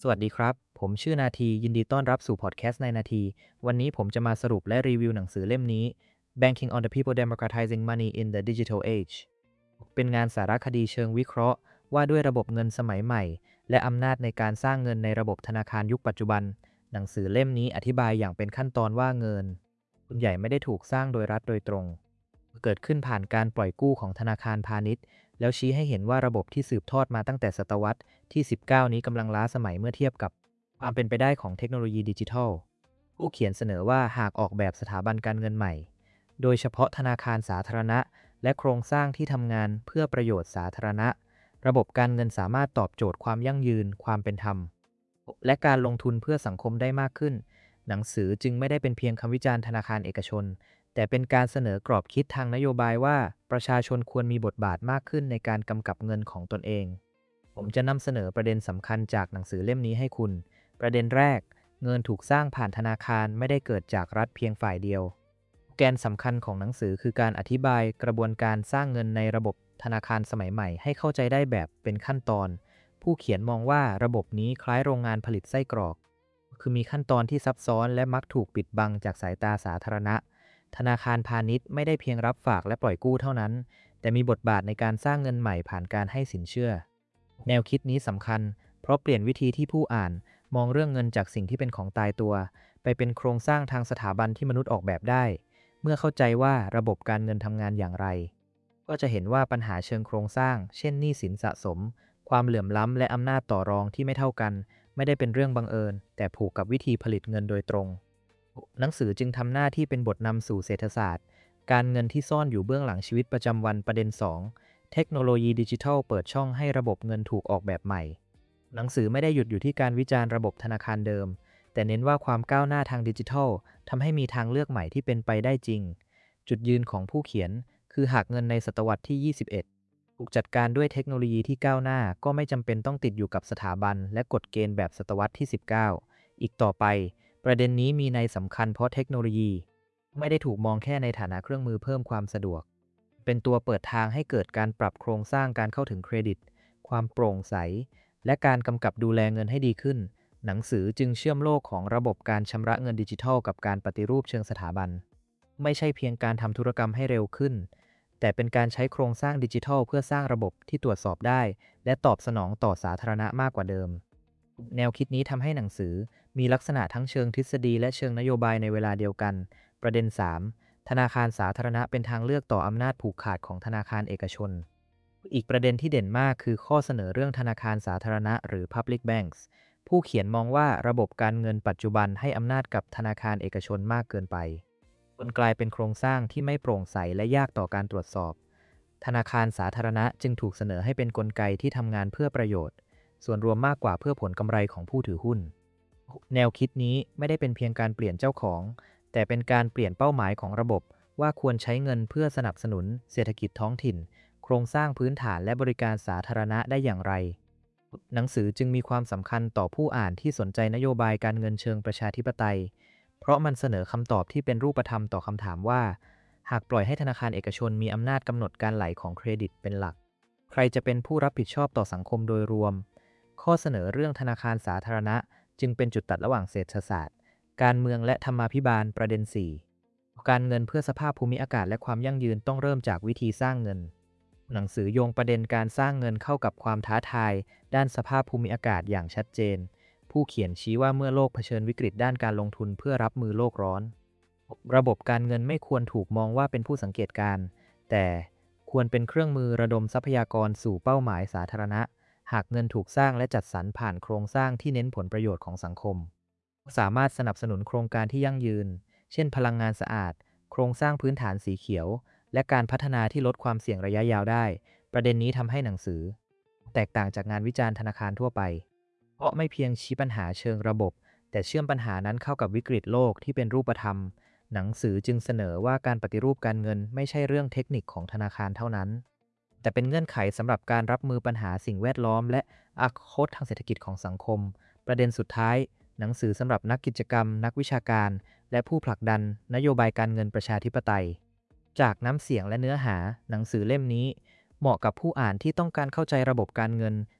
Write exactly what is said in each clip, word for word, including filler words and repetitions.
สวัสดีครับ ผมชื่อนาทียินดีต้อนรับสู่พอดแคสต์ในนาที วันนี้ผมจะมาสรุปและรีวิวหนังสือเล่มนี้ Banking on the People Democratizing Money in the Digital Age เป็นงานสารคดีเชิงวิเคราะห์ว่าด้วยระบบเงินสมัยใหม่และอำนาจในการสร้างเงินในระบบธนาคารยุคปัจจุบัน หนังสือเล่มนี้อธิบายอย่างเป็นขั้นตอนว่าเงินส่วนใหญ่ไม่ได้ถูกสร้างโดยรัฐโดยตรง เกิดขึ้นผ่านการปล่อยกู้ของธนาคารพาณิชย์ แล้วชี้ให้เห็นว่าระบบที่สืบทอดมาตั้งแต่ศตวรรษที่ สิบเก้า นี้กำลังล้าสมัยเมื่อเทียบกับความเป็นไปได้ของเทคโนโลยีดิจิทัล ผู้เขียนเสนอว่าหากออกแบบสถาบันการเงินใหม่ โดยเฉพาะธนาคารสาธารณะและโครงสร้างที่ทำงานเพื่อประโยชน์สาธารณะ ระบบการเงินสามารถตอบโจทย์ความยั่งยืน ความเป็นธรรม และการลงทุนเพื่อสังคมได้มากขึ้น หนังสือจึงไม่ได้เป็นเพียงคำวิจารณ์ธนาคารเอกชน แต่เป็นการเสนอกรอบคิดทางนโยบายว่าประชาชนควรมีบทบาทมากขึ้นในการกำกับเงินของตนเอง ผมจะนำเสนอประเด็นสำคัญจากหนังสือเล่มนี้ให้คุณ ประเด็นแรก เงินถูกสร้างผ่านธนาคารไม่ได้เกิดจากรัฐเพียงฝ่ายเดียว แกนสำคัญของหนังสือคือการอธิบายกระบวนการสร้างเงินในระบบธนาคารสมัยใหม่ให้เข้าใจได้แบบเป็นขั้นตอน ผู้เขียนมองว่าระบบนี้คล้ายโรงงานผลิตไส้กรอก คือมีขั้นตอนที่ซับซ้อนและมักถูกปิดบังจากสายตาสาธารณะ ธนาคารพาณิชย์ไม่ได้เพียงรับฝากและปล่อยกู้เท่านั้น แต่มีบทบาทในการสร้างเงินใหม่ผ่านการให้สินเชื่อ แนวคิดนี้สำคัญ เพราะเปลี่ยนวิธีที่ผู้อ่านมองเรื่องเงินจากสิ่งที่เป็นของตายตัว ไปเป็นโครงสร้างทางสถาบันที่มนุษย์ออกแบบได้ เมื่อเข้าใจว่าระบบการเงินทำงานอย่างไร ก็จะเห็นว่าปัญหาเชิงโครงสร้าง เช่นหนี้สินสะสม ความเหลื่อมล้ำและอำนาจต่อรองที่ไม่เท่ากัน ไม่ได้เป็นเรื่องบังเอิญ แต่ผูกกับวิธีผลิตเงินโดยตรง หนังสือจึงทำหน้าที่เป็นบทนำสู่เศรษฐศาสตร์ การเงินที่ซ่อนอยู่เบื้องหลังชีวิตประจำวันประเด็น สอง เทคโนโลยีดิจิทัลเปิดช่องให้ระบบเงินถูกออกแบบใหม่ หนังสือไม่ได้หยุดอยู่ที่การวิจารณ์ระบบธนาคารเดิม แต่เน้นว่าความก้าวหน้าทางดิจิทัลทำให้มีทางเลือกใหม่ที่เป็นไปได้จริง จุดยืนของผู้เขียนคือหากเงินในศตวรรษที่ ยี่สิบเอ็ด ถูกจัดการด้วยเทคโนโลยีที่ก้าวหน้าก็ไม่จำเป็นต้องติดอยู่กับสถาบันและกฎเกณฑ์แบบศตวรรษที่ สิบเก้า อีกต่อไป ประเด็นนี้มีในสำคัญเพราะเทคโนโลยีไม่ได้ถูกมองแค่ในฐานะเครื่องมือเพิ่มความสะดวก เป็นตัวเปิดทางให้เกิดการปรับโครงสร้างการเข้าถึงเครดิต ความโปร่งใส และการกำกับดูแลเงินให้ดีขึ้น หนังสือจึงเชื่อมโลกของระบบการชำระเงินดิจิทัลกับการปฏิรูปเชิงสถาบัน ไม่ใช่เพียงการทำธุรกรรมให้เร็วขึ้น แต่เป็นการใช้โครงสร้างดิจิทัลเพื่อสร้างระบบที่ตรวจสอบได้ และตอบสนองต่อสาธารณะมากกว่าเดิม แนวคิดนี้ทำให้หนังสือมีลักษณะทั้งเชิงทฤษฎีและเชิงนโยบายในเวลาเดียวกัน ประเด็น สาม ธนาคารสาธารณะเป็นทางเลือกต่ออำนาจผูกขาดของธนาคารเอกชน อีกประเด็นที่เด่นมากคือข้อเสนอเรื่องธนาคารสาธารณะหรือ Public Banks ผู้เขียนมองว่าระบบการเงินปัจจุบันให้อำนาจกับธนาคารเอกชนมากเกินไปจนกลายเป็นโครงสร้างที่ไม่โปร่งใสและยากต่อการตรวจสอบ ธนาคารสาธารณะจึงถูกเสนอให้เป็นกลไกที่ทำงานเพื่อประโยชน์ ส่วนรวมมากกว่าเพื่อผลกำไรของผู้ถือหุ้น แนวคิดนี้ไม่ได้เป็นเพียงการเปลี่ยนเจ้าของ แต่เป็นการเปลี่ยนเป้าหมายของระบบว่าควรใช้เงินเพื่อสนับสนุนเศรษฐกิจท้องถิ่น โครงสร้างพื้นฐานและบริการสาธารณะได้อย่างไร หนังสือจึงมีความสำคัญต่อผู้อ่านที่สนใจนโยบายการเงินเชิงประชาธิปไตย เพราะมันเสนอคำตอบที่เป็นรูปธรรมต่อคำถามว่า หากปล่อยให้ธนาคารเอกชนมีอำนาจกำหนดการไหลของเครดิตเป็นหลัก ใครจะเป็นผู้รับผิดชอบต่อสังคมโดยรวม ข้อเสนอเรื่องธนาคารสาธารณะจึงเป็นจุดตัดระหว่างเศรษฐศาสตร์ การเมืองและธรรมาภิบาลประเด็น สี่ การเงินเพื่อสภาพภูมิอากาศและความยั่งยืนต้องเริ่มจากวิธีสร้างเงิน หนังสือโยงประเด็นการสร้างเงินเข้ากับความท้าทายด้านสภาพภูมิอากาศอย่างชัดเจน ผู้เขียนชี้ว่าเมื่อโลกเผชิญวิกฤตด้านการลงทุนเพื่อรับมือโลกร้อน ระบบการเงินไม่ควรถูกมองว่าเป็นผู้สังเกตการณ์แต่ควรเป็นเครื่องมือระดมทรัพยากรสู่เป้าหมายสาธารณะ หากเงินถูกสร้างและจัดสรรผ่านโครงสร้างที่เน้นผลประโยชน์ของสังคม สามารถสนับสนุนโครงการที่ยั่งยืน เช่นพลังงานสะอาด โครงสร้างพื้นฐานสีเขียว และการพัฒนาที่ลดความเสี่ยงระยะยาวได้ ประเด็นนี้ทำให้หนังสือแตกต่างจากงานวิจารณ์ธนาคารทั่วไป เพราะไม่เพียงชี้ปัญหาเชิงระบบ แต่เชื่อมปัญหานั้นเข้ากับวิกฤตโลกที่เป็นรูปธรรม หนังสือจึงเสนอว่าการปฏิรูปการเงินไม่ใช่เรื่องเทคนิคของธนาคารเท่านั้น แต่เป็นเงื่อนไขสำหรับการรับมือปัญหาสิ่งแวดล้อมและอนาคตทางเศรษฐกิจของสังคม ประเด็นสุดท้าย หนังสือสำหรับนักกิจกรรม นักวิชาการ และผู้ผลักดันนโยบายการเงินประชาธิปไตย จากน้ำเสียงและเนื้อหา หนังสือเล่มนี้เหมาะกับผู้อ่านที่ต้องการเข้าใจระบบการเงิน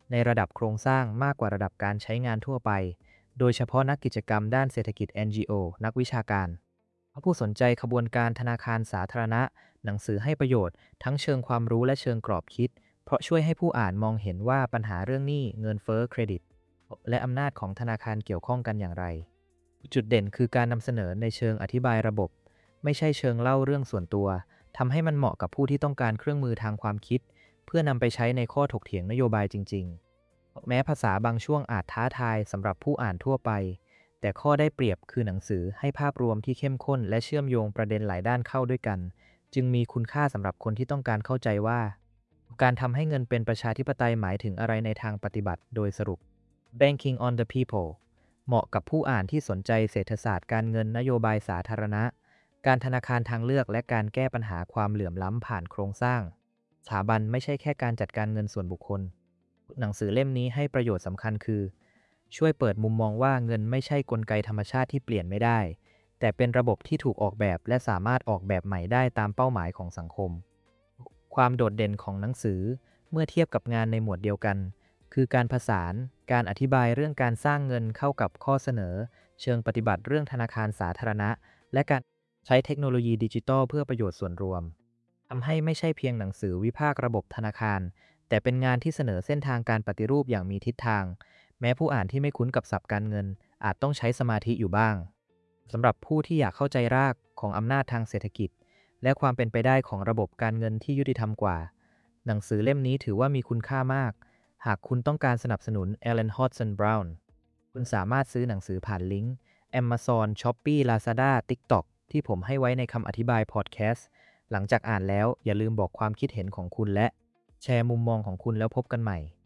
ในระดับโครงสร้างมากกว่าระดับการใช้งานทั่วไปโดยเฉพาะนักกิจกรรมด้านเศรษฐกิจ เอ็น จี โอ นักวิชาการผู้สนใจขบวนการธนาคารสาธารณะหนังสือให้ประโยชน์ทั้งเชิงความรู้และเชิงกรอบคิดเพราะช่วยให้ผู้อ่านมองเห็นว่าปัญหาเรื่องหนี้เงินเฟ้อเครดิตและอำนาจของธนาคารเกี่ยวข้องกันอย่างไรจุดเด่นคือการนำเสนอในเชิงอธิบายระบบไม่ใช่เชิงเล่าเรื่องส่วนตัวทำให้มันเหมาะกับผู้ที่ต้องการเครื่องมือทางความคิดเพื่อนำไปใช้ในข้อถกเถียงนโยบายจริงๆแม้ภาษาบางช่วงอาจท้าทายสำหรับผู้อ่านทั่วไปแต่ข้อได้เปรียบคือหนังสือให้ภาพรวมที่เข้มข้นและเชื่อมโยงประเด็นหลายด้านเข้าด้วยกันจึงมีคุณค่าสำหรับคนที่ต้องการเข้าใจว่าการทำให้เงินเป็นประชาธิปไตยหมายถึงอะไรในทางปฏิบัติโดยสรุป Banking on the People เหมาะกับผู้อ่านที่สนใจเศรษฐศาสตร์การเงินนโยบายสาธารณะการธนาคารทางเลือกและการแก้ปัญหาความเหลื่อมล้ำผ่านโครงสร้างสถาบันไม่ใช่แค่การจัดการเงินส่วนบุคคลหนังสือเล่มนี้ให้ประโยชน์สำคัญคือช่วยเปิดมุมมองว่าเงินไม่ใช่กลไกธรรมชาติที่เปลี่ยนไม่ได้แต่เป็นระบบที่ถูกออกแบบและสามารถออกแบบใหม่ได้ตามเป้าหมายของสังคมความโดดเด่นของหนังสือเมื่อเทียบกับงานในหมวดเดียวกันคือการผสานการอธิบายเรื่องการสร้างเงินเข้ากับข้อเสนอเชิงปฏิบัติเรื่องธนาคารสาธารณะและการใช้เทคโนโลยีดิจิทัลเพื่อประโยชน์ส่วนรวมทำให้ไม่ใช่เพียงหนังสือวิพากษ์ระบบธนาคารแต่เป็นงานที่เสนอเส้นทางการปฏิรูปอย่างมีทิศทางแม้ผู้อ่านที่ไม่คุ้นกับศัพท์การเงินอาจต้องใช้สมาธิอยู่บ้างสำหรับผู้ที่อยากเข้าใจรากของอำนาจทางเศรษฐกิจและความเป็นไปได้ของระบบการเงินที่ยุติธรรมกว่าหนังสือเล่มนี้ถือว่ามีคุณค่ามากหากคุณต้องการสนับสนุน Ellen Hodgson Brown คุณสามารถซื้อหนังสือผ่านลิงก์ Amazon Shopee Lazada TikTok ที่ผมให้ไว้ในคำอธิบายพอดแคสต์หลังจากอ่านแล้วอย่าลืมบอกความคิดเห็นของคุณและแชร์มุมมองของคุณแล้วพบกันใหม่